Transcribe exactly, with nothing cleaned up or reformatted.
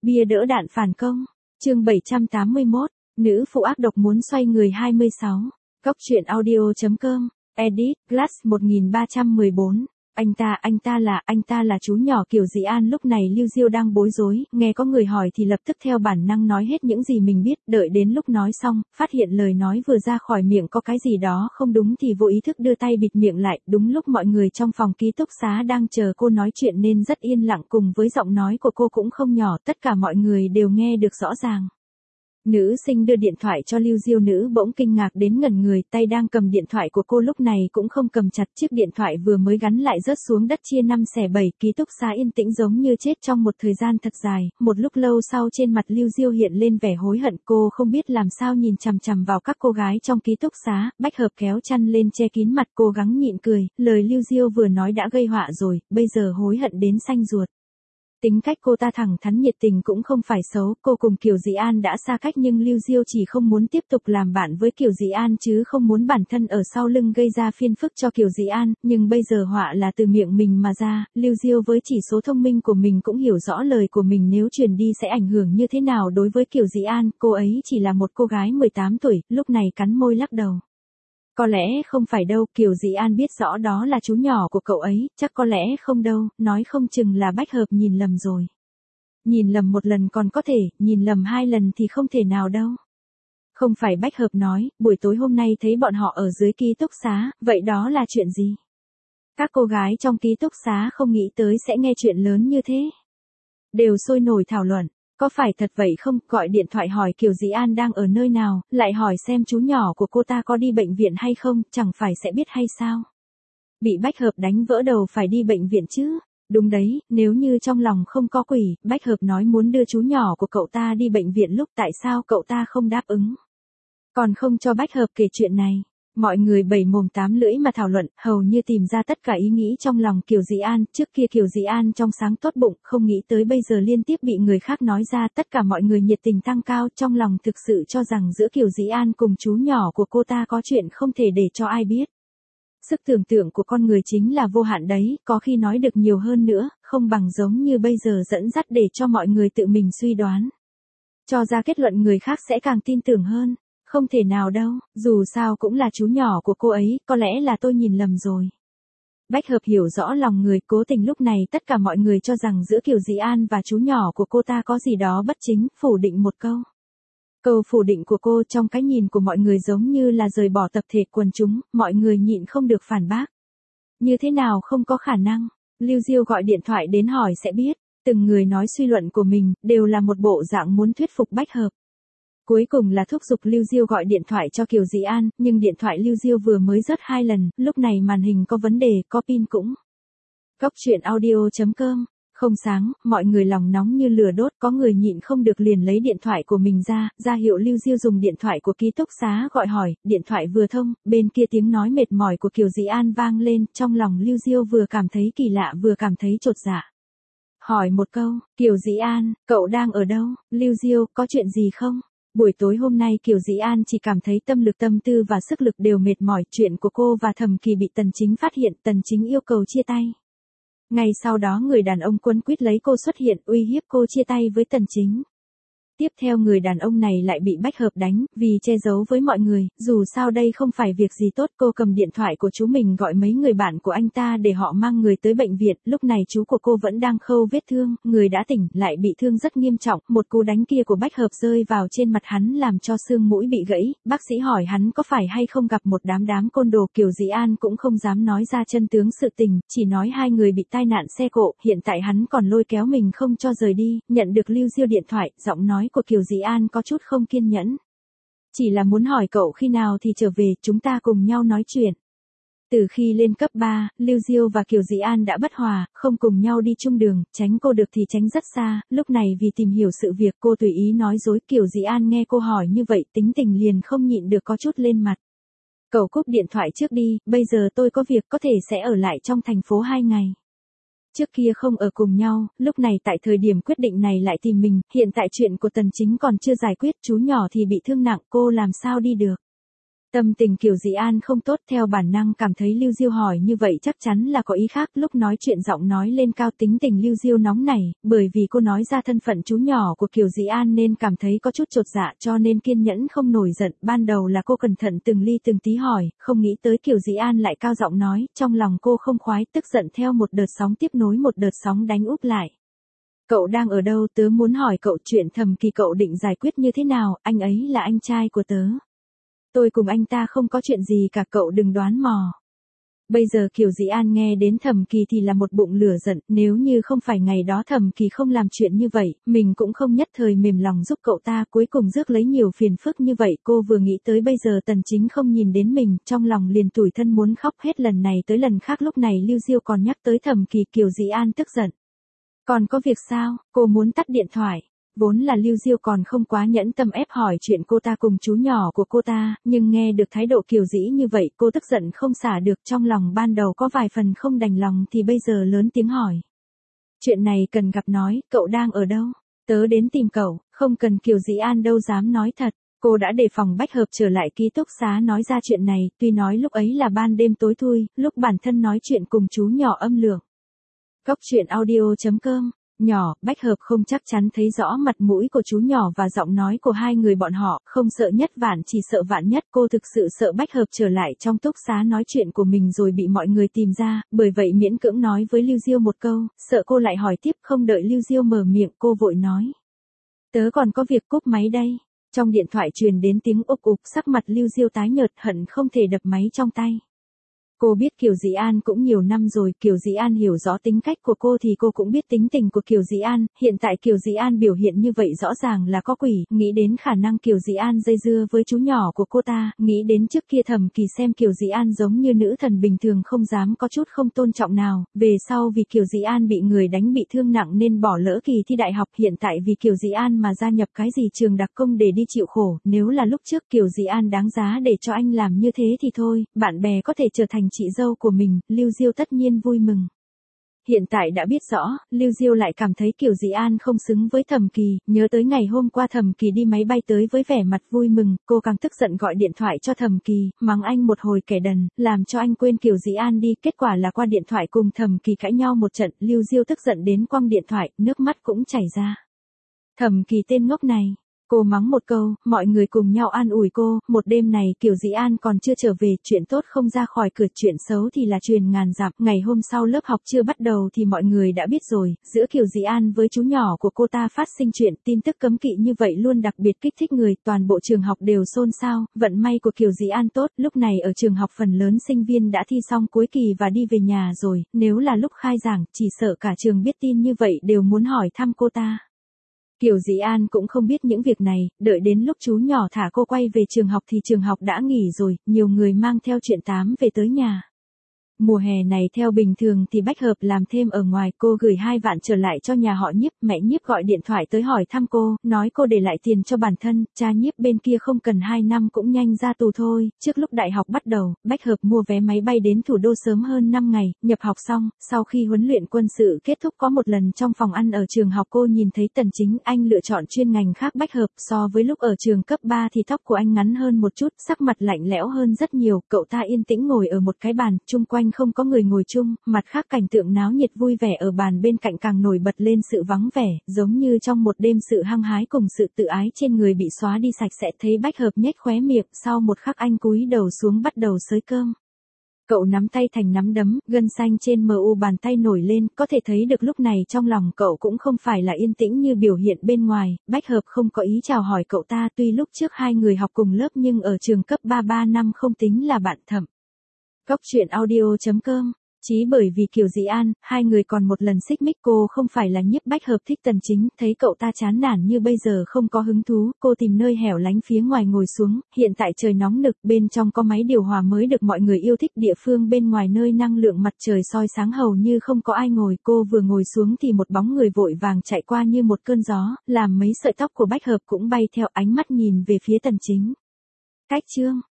Bia đỡ đạn phản công. Chương bảy trăm tám mươi mốt. Nữ phụ ác độc muốn xoay người hai mươi sáu. Góc truyện audio.com. Edit. Glass một nghìn ba trăm mười bốn. Anh ta, anh ta là, anh ta là chú nhỏ Kiều Dĩ An. Lúc này Lưu Diêu đang bối rối, nghe có người hỏi thì lập tức theo bản năng nói hết những gì mình biết, đợi đến lúc nói xong, phát hiện lời nói vừa ra khỏi miệng có cái gì đó không đúng thì vô ý thức đưa tay bịt miệng lại, đúng lúc mọi người trong phòng ký túc xá đang chờ cô nói chuyện nên rất yên lặng, cùng với giọng nói của cô cũng không nhỏ, tất cả mọi người đều nghe được rõ ràng. Nữ sinh đưa điện thoại cho Lưu Diêu, nữ bỗng kinh ngạc đến ngẩn người, tay đang cầm điện thoại của cô lúc này cũng không cầm chặt, chiếc điện thoại vừa mới gắn lại rớt xuống đất chia năm xẻ bảy, ký túc xá yên tĩnh giống như chết trong một thời gian thật dài, một lúc lâu sau trên mặt Lưu Diêu hiện lên vẻ hối hận, cô không biết làm sao nhìn chằm chằm vào các cô gái trong ký túc xá, Bách Hợp kéo chăn lên che kín mặt, cố gắng nhịn cười, lời Lưu Diêu vừa nói đã gây họa rồi, bây giờ hối hận đến xanh ruột. Tính cách cô ta thẳng thắn nhiệt tình cũng không phải xấu, cô cùng Kiều Dĩ An đã xa cách nhưng Lưu Diêu chỉ không muốn tiếp tục làm bạn với Kiều Dĩ An chứ không muốn bản thân ở sau lưng gây ra phiền phức cho Kiều Dĩ An, nhưng bây giờ họa là từ miệng mình mà ra, Lưu Diêu với chỉ số thông minh của mình cũng hiểu rõ lời của mình nếu truyền đi sẽ ảnh hưởng như thế nào đối với Kiều Dĩ An, cô ấy chỉ là một cô gái mười tám tuổi, lúc này cắn môi lắc đầu. Có lẽ không phải đâu, Kiều Dĩ An biết rõ đó là chú nhỏ của cậu ấy, chắc có lẽ không đâu, nói không chừng là Bách Hợp nhìn lầm rồi. Nhìn lầm một lần còn có thể, nhìn lầm hai lần thì không thể nào đâu. Không phải, Bách Hợp nói, buổi tối hôm nay thấy bọn họ ở dưới ký túc xá, vậy đó là chuyện gì? Các cô gái trong ký túc xá không nghĩ tới sẽ nghe chuyện lớn như thế. Đều sôi nổi thảo luận. Có phải thật vậy không, gọi điện thoại hỏi Kiều Dĩ An đang ở nơi nào, lại hỏi xem chú nhỏ của cô ta có đi bệnh viện hay không, chẳng phải sẽ biết hay sao. Bị Bách Hợp đánh vỡ đầu phải đi bệnh viện chứ. Đúng đấy, nếu như trong lòng không có quỷ, Bách Hợp nói muốn đưa chú nhỏ của cậu ta đi bệnh viện lúc tại sao cậu ta không đáp ứng. Còn không cho Bách Hợp kể chuyện này. Mọi người bảy mồm tám lưỡi mà thảo luận, hầu như tìm ra tất cả ý nghĩ trong lòng Kiều Dĩ An, trước kia Kiều Dĩ An trong sáng tốt bụng, không nghĩ tới bây giờ liên tiếp bị người khác nói ra, tất cả mọi người nhiệt tình tăng cao, trong lòng thực sự cho rằng giữa Kiều Dĩ An cùng chú nhỏ của cô ta có chuyện không thể để cho ai biết. Sức tưởng tượng của con người chính là vô hạn đấy, có khi nói được nhiều hơn nữa, không bằng giống như bây giờ dẫn dắt để cho mọi người tự mình suy đoán. Cho ra kết luận người khác sẽ càng tin tưởng hơn. Không thể nào đâu, dù sao cũng là chú nhỏ của cô ấy, có lẽ là tôi nhìn lầm rồi. Bách Hợp hiểu rõ lòng người, cố tình lúc này tất cả mọi người cho rằng giữa Kiều Dĩ An và chú nhỏ của cô ta có gì đó bất chính, phủ định một câu. Câu phủ định của cô trong cái nhìn của mọi người giống như là rời bỏ tập thể quần chúng, mọi người nhịn không được phản bác. Như thế nào không có khả năng, Lưu Diêu gọi điện thoại đến hỏi sẽ biết, từng người nói suy luận của mình, đều là một bộ dạng muốn thuyết phục Bách Hợp. Cuối cùng là thúc giục Lưu Diêu gọi điện thoại cho Kiều Dĩ An, nhưng điện thoại Lưu Diêu vừa mới rớt hai lần, lúc này màn hình có vấn đề, có pin cũng. Góc truyện audio.com. Không sáng, mọi người lòng nóng như lửa đốt, có người nhịn không được liền lấy điện thoại của mình ra, ra hiệu Lưu Diêu dùng điện thoại của ký túc xá gọi hỏi, điện thoại vừa thông, bên kia tiếng nói mệt mỏi của Kiều Dĩ An vang lên, trong lòng Lưu Diêu vừa cảm thấy kỳ lạ vừa cảm thấy chột dạ. Hỏi một câu, Kiều Dĩ An, cậu đang ở đâu? Lưu Diêu, có chuyện gì không? Buổi tối hôm nay Kiều Dĩ An chỉ cảm thấy tâm lực tâm tư và sức lực đều mệt mỏi, chuyện của cô và Thẩm Kỳ bị Tần Chính phát hiện, Tần Chính yêu cầu chia tay. Ngay sau đó người đàn ông quấn quýt lấy cô xuất hiện, uy hiếp cô chia tay với Tần Chính. Tiếp theo người đàn ông này lại bị Bách Hợp đánh, vì che giấu với mọi người, dù sao đây không phải việc gì tốt, cô cầm điện thoại của chú mình gọi mấy người bạn của anh ta để họ mang người tới bệnh viện, lúc này chú của cô vẫn đang khâu vết thương, người đã tỉnh, lại bị thương rất nghiêm trọng, một cú đánh kia của Bách Hợp rơi vào trên mặt hắn làm cho xương mũi bị gãy, bác sĩ hỏi hắn có phải hay không gặp một đám đám côn đồ, Kiều Dĩ An cũng không dám nói ra chân tướng sự tình, chỉ nói hai người bị tai nạn xe cộ, hiện tại hắn còn lôi kéo mình không cho rời đi, nhận được Lưu Diêu điện thoại, giọng nói của Kiều Dĩ An có chút không kiên nhẫn. Chỉ là muốn hỏi cậu khi nào thì trở về, chúng ta cùng nhau nói chuyện. Từ khi lên cấp ba, Lưu Diêu và Kiều Dĩ An đã bất hòa, không cùng nhau đi chung đường, tránh cô được thì tránh rất xa, lúc này vì tìm hiểu sự việc cô tùy ý nói dối, Kiều Dĩ An nghe cô hỏi như vậy tính tình liền không nhịn được có chút lên mặt. Cậu cúp điện thoại trước đi, bây giờ tôi có việc có thể sẽ ở lại trong thành phố hai ngày. Trước kia không ở cùng nhau, lúc này tại thời điểm quyết định này lại tìm mình, hiện tại chuyện của Tần Chính còn chưa giải quyết, chú nhỏ thì bị thương nặng, cô làm sao đi được. Tâm tình Kiều Dĩ An không tốt, theo bản năng cảm thấy Lưu Diêu hỏi như vậy chắc chắn là có ý khác, lúc nói chuyện giọng nói lên cao, tính tình Lưu Diêu nóng nảy, bởi vì cô nói ra thân phận chú nhỏ của Kiều Dĩ An nên cảm thấy có chút chột dạ cho nên kiên nhẫn không nổi giận, ban đầu là cô cẩn thận từng ly từng tí hỏi, không nghĩ tới Kiều Dĩ An lại cao giọng nói, trong lòng cô không khoái, tức giận theo một đợt sóng tiếp nối một đợt sóng đánh úp lại. Cậu đang ở đâu, tớ muốn hỏi cậu chuyện Thẩm Kỳ cậu định giải quyết như thế nào, anh ấy là anh trai của tớ. Tôi cùng anh ta không có chuyện gì cả, cậu đừng đoán mò. Bây giờ Kiều Dĩ An nghe đến Thẩm Kỳ thì là một bụng lửa giận, nếu như không phải ngày đó Thẩm Kỳ không làm chuyện như vậy, mình cũng không nhất thời mềm lòng giúp cậu ta, cuối cùng rước lấy nhiều phiền phức như vậy. Cô vừa nghĩ tới bây giờ Tần Chính không nhìn đến mình, trong lòng liền tủi thân muốn khóc, hết lần này tới lần khác lúc này Lưu Diêu còn nhắc tới Thẩm Kỳ, Kiều Dĩ An tức giận. Còn có việc sao, cô muốn tắt điện thoại. Vốn là Lưu Diêu còn không quá nhẫn tâm ép hỏi chuyện cô ta cùng chú nhỏ của cô ta, nhưng nghe được thái độ Kiều Dĩ như vậy cô tức giận không xả được, trong lòng ban đầu có vài phần không đành lòng thì bây giờ lớn tiếng hỏi. Chuyện này cần gặp nói, cậu đang ở đâu? Tớ đến tìm cậu, không cần. Kiều Dĩ An đâu dám nói thật, cô đã đề phòng Bách Hợp trở lại ký túc xá nói ra chuyện này, tuy nói lúc ấy là ban đêm tối thui, lúc bản thân nói chuyện cùng chú nhỏ âm lượng. Góc truyện audio chấm com. Nhỏ, Bách Hợp không chắc chắn thấy rõ mặt mũi của chú nhỏ và giọng nói của hai người bọn họ, không sợ nhất vạn chỉ sợ vạn nhất, cô thực sự sợ Bách Hợp trở lại trong túc xá nói chuyện của mình rồi bị mọi người tìm ra, bởi vậy miễn cưỡng nói với Lưu Diêu một câu, sợ cô lại hỏi tiếp, không đợi Lưu Diêu mở miệng cô vội nói. Tớ còn có việc, cúp máy đây. Trong điện thoại truyền đến tiếng ục ục, sắc mặt Lưu Diêu tái nhợt hận không thể đập máy trong tay. Cô biết Kiều Dĩ An cũng nhiều năm rồi, Kiều Dĩ An hiểu rõ tính cách của cô thì cô cũng biết tính tình của Kiều Dĩ An, hiện tại Kiều Dĩ An biểu hiện như vậy rõ ràng là có quỷ, nghĩ đến khả năng Kiều Dĩ An dây dưa với chú nhỏ của cô ta, nghĩ đến trước kia Thẩm Kỳ xem Kiều Dĩ An giống như nữ thần bình thường không dám có chút không tôn trọng nào, về sau vì Kiều Dĩ An bị người đánh bị thương nặng nên bỏ lỡ kỳ thi đại học, hiện tại vì Kiều Dĩ An mà gia nhập cái gì trường đặc công để đi chịu khổ, nếu là lúc trước Kiều Dĩ An đáng giá để cho anh làm như thế thì thôi, bạn bè có thể trở thành chị dâu của mình, Lưu Diêu tất nhiên vui mừng. Hiện tại đã biết rõ, Lưu Diêu lại cảm thấy Kiều Dĩ An không xứng với Thẩm Kỳ, nhớ tới ngày hôm qua Thẩm Kỳ đi máy bay tới với vẻ mặt vui mừng, cô càng tức giận gọi điện thoại cho Thẩm Kỳ, mắng anh một hồi kẻ đần, làm cho anh quên Kiều Dĩ An đi, kết quả là qua điện thoại cùng Thẩm Kỳ cãi nhau một trận, Lưu Diêu tức giận đến quăng điện thoại, nước mắt cũng chảy ra. Thẩm Kỳ tên ngốc này. Cô mắng một câu, mọi người cùng nhau an ủi cô, một đêm này Kiều Dĩ An còn chưa trở về, chuyện tốt không ra khỏi cửa, chuyện xấu thì là truyền ngàn dặm, ngày hôm sau lớp học chưa bắt đầu thì mọi người đã biết rồi, giữa Kiều Dĩ An với chú nhỏ của cô ta phát sinh chuyện, tin tức cấm kỵ như vậy luôn đặc biệt kích thích người, toàn bộ trường học đều xôn xao, vận may của Kiều Dĩ An tốt, lúc này ở trường học phần lớn sinh viên đã thi xong cuối kỳ và đi về nhà rồi, nếu là lúc khai giảng, chỉ sợ cả trường biết tin như vậy đều muốn hỏi thăm cô ta. Kiều Dĩ An cũng không biết những việc này, đợi đến lúc chú nhỏ thả cô quay về trường học thì trường học đã nghỉ rồi, nhiều người mang theo chuyện tám về tới nhà. Mùa hè này theo bình thường thì Bách Hợp làm thêm ở ngoài, cô gửi hai vạn trở lại cho nhà họ Nhiếp, mẹ Nhiếp gọi điện thoại tới hỏi thăm cô, nói cô để lại tiền cho bản thân, cha Nhiếp bên kia không cần hai năm cũng nhanh ra tù thôi, trước lúc đại học bắt đầu, Bách Hợp mua vé máy bay đến thủ đô sớm hơn năm ngày, nhập học xong, sau khi huấn luyện quân sự kết thúc có một lần trong phòng ăn ở trường học cô nhìn thấy Tần Chính, anh lựa chọn chuyên ngành khác Bách Hợp, so với lúc ở trường cấp ba thì tóc của anh ngắn hơn một chút, sắc mặt lạnh lẽo hơn rất nhiều, cậu ta yên tĩnh ngồi ở một cái bàn, chung quanh không có người ngồi chung, mặt khác cảnh tượng náo nhiệt vui vẻ ở bàn bên cạnh càng nổi bật lên sự vắng vẻ, giống như trong một đêm sự hăng hái cùng sự tự ái trên người bị xóa đi sạch sẽ, thấy Bách Hợp nhếch khóe miệng, sau một khắc anh cúi đầu xuống bắt đầu xới cơm. Cậu nắm tay thành nắm đấm, gân xanh trên mờ u bàn tay nổi lên, có thể thấy được lúc này trong lòng cậu cũng không phải là yên tĩnh như biểu hiện bên ngoài, Bách Hợp không có ý chào hỏi cậu ta, tuy lúc trước hai người học cùng lớp nhưng ở trường cấp ba ba năm không tính là bạn thầm. Góc truyện audio chấm com. Chí bởi vì Kiều Dĩ An, hai người còn một lần xích mích, cô không phải là Nhiếp Bách Hợp thích Tần Chính, thấy cậu ta chán nản như bây giờ không có hứng thú, cô tìm nơi hẻo lánh phía ngoài ngồi xuống, hiện tại trời nóng nực, bên trong có máy điều hòa mới được mọi người yêu thích, địa phương bên ngoài nơi năng lượng mặt trời soi sáng hầu như không có ai ngồi, cô vừa ngồi xuống thì một bóng người vội vàng chạy qua như một cơn gió, làm mấy sợi tóc của Bách Hợp cũng bay theo, ánh mắt nhìn về phía Tần Chính. Cách chương